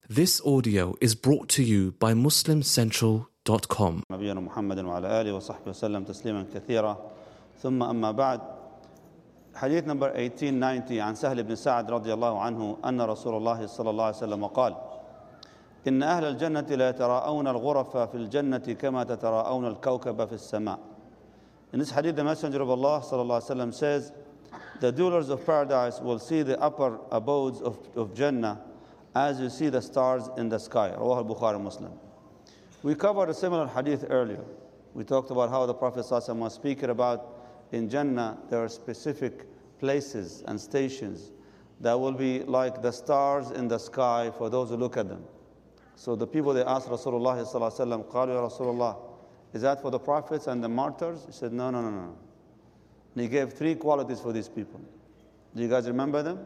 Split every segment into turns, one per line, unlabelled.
This audio is brought to you by MuslimCentral.com.
نبينا محمد وعلى آله وصحبه وسلم تسليما كثيرا ثم أما بعد. حديث number 1890 عن سهل بن سعد رضي الله عنه أن رسول الله صلى الله عليه وسلم قال: إن أهل الجنة لا يتراءون الغرف في الجنة كما تتراءون الكوكب في السماء. In this hadith, the Messenger of Allah صلى الله عليه وسلم says, the dwellers of paradise will see the upper abodes of Jannah as you see the stars in the sky. Rawah al-Bukhari Muslim. We covered a similar hadith earlier. We talked about how the Prophet ﷺ was speaking about in Jannah there are specific places and stations that will be like the stars in the sky for those who look at them. So the people, they asked Rasulullah ﷺ, قالوا يا رسول الله, is that for the prophets and the martyrs? He said, no. And he gave three qualities for these people. Do you guys remember them?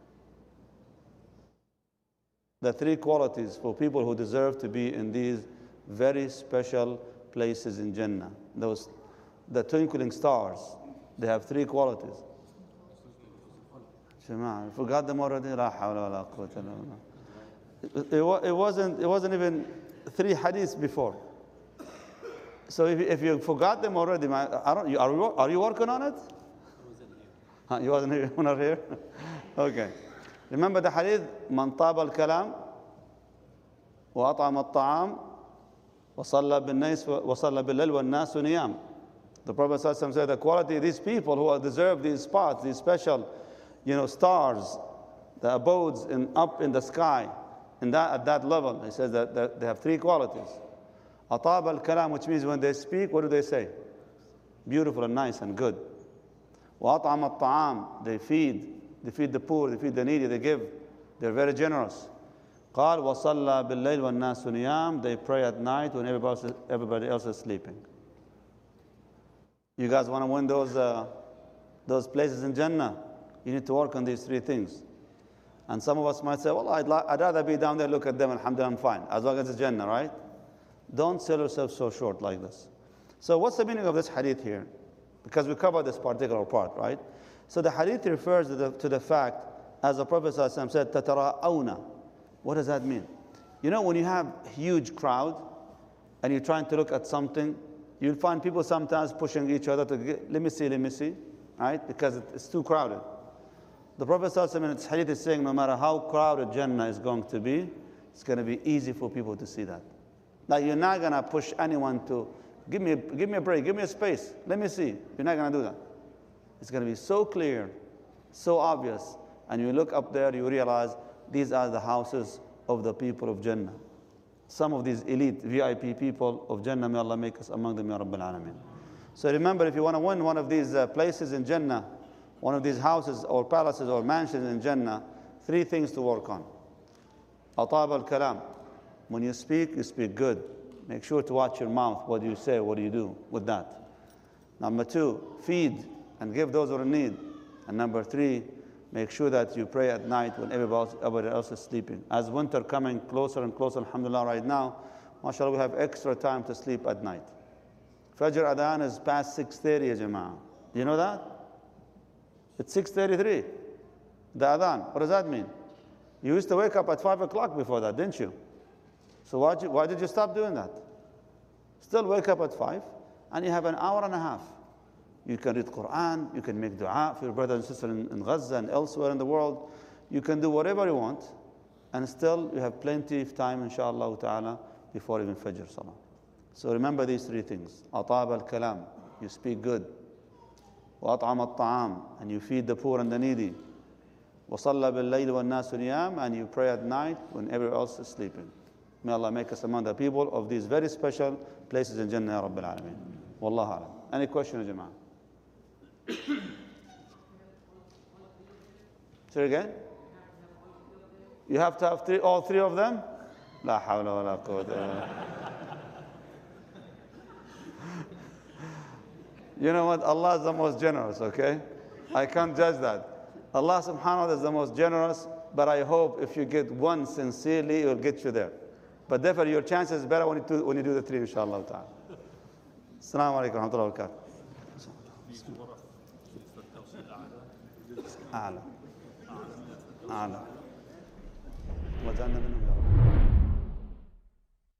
The three qualities for people who deserve to be in these very special places in Jannah. The twinkling stars, they have three qualities. I forgot them already. It wasn't even three hadiths before. So if you forgot them already, are you working on it? You wasn't here? Not here? Okay. Remember the hadith, من طاب الكلام وأطعم الطعام وصلى بالليل والناس نيام. The Prophet ﷺ said the quality of these people who deserve these spots, these special, stars, the abodes up in the sky, at that level. He says that they have three qualities. أطاب الكلام, which means when they speak, what do they say? Beautiful and nice and good. وأطعم الطعام, they feed the poor, they feed the needy, they give. They're very generous. قال وصلى بالليل والناس نيام, they pray at night when everybody else is sleeping. You guys want to win those places in Jannah? You need to work on these three things. And some of us might say, well, I'd rather be down there, look at them, alhamdulillah, I'm fine, as long as it's Jannah, right? Don't sell yourself so short like this. So what's the meaning of this hadith here? Because we covered this particular part, right? So the hadith refers to the fact, as the Prophet ﷺ said, تَتَرَاءَوْنَ. What does that mean? When you have a huge crowd and you're trying to look at something, you'll find people sometimes pushing each other to let me see, right? Because it's too crowded. The Prophet ﷺ in his hadith is saying, no matter how crowded Jannah is going to be, it's going to be easy for people to see that. Like you're not going to push anyone to, give me a break, give me a space, let me see. You're not going to do that. It's going to be so clear, so obvious. And you look up there, you realize these are the houses of the people of Jannah. Some of these elite VIP people of Jannah, may Allah make us among them, Ya Rabbil Alameen. So remember, if you want to win one of these places in Jannah, one of these houses or palaces or mansions in Jannah, three things to work on. Atab al-kalam. When you speak good. Make sure to watch your mouth. What do you say? What do you do with that? Number two, feed and give those who need. And number three, make sure that you pray at night when everybody else is sleeping. As winter coming closer and closer, alhamdulillah, right now, mashallah, we have extra time to sleep at night. Fajr Adhan is past 6:30, ya Jama'ah. Do you know that? It's 6:33, the Adhan. What does that mean? You used to wake up at 5 o'clock before that, didn't you? So why did you stop doing that? Still wake up at 5, and you have an hour and a half. You can read Quran, you can make dua for your brothers and sisters in Gaza and elsewhere in the world. You can do whatever you want, and still you have plenty of time, inshallah ta'ala, before even Fajr Salah. So remember these three things. Atab al-kalam, you speak good. وأطعم الطعام, and you feed the poor and the needy. وصلى بالليل والناس نيام, and you pray at night when everyone else is sleeping. May Allah make us among the people of these very special places in Jannah, Ya Rabbil Alameen. Wallahu alam. Any question, Jama'ah? Say again? You have to have all three of them? La hawla wa la quwwata. You know what? Allah is the most generous, okay? I can't judge that. Allah subhanahu wa ta'ala is the most generous, but I hope if you get one sincerely, it will get you there. But definitely your chances is better when you do the three, inshallah ta'ala. Assalamu alaikum wa rahmatullahi wa barakatuh. أعلى وجعلنا منهم يا رب.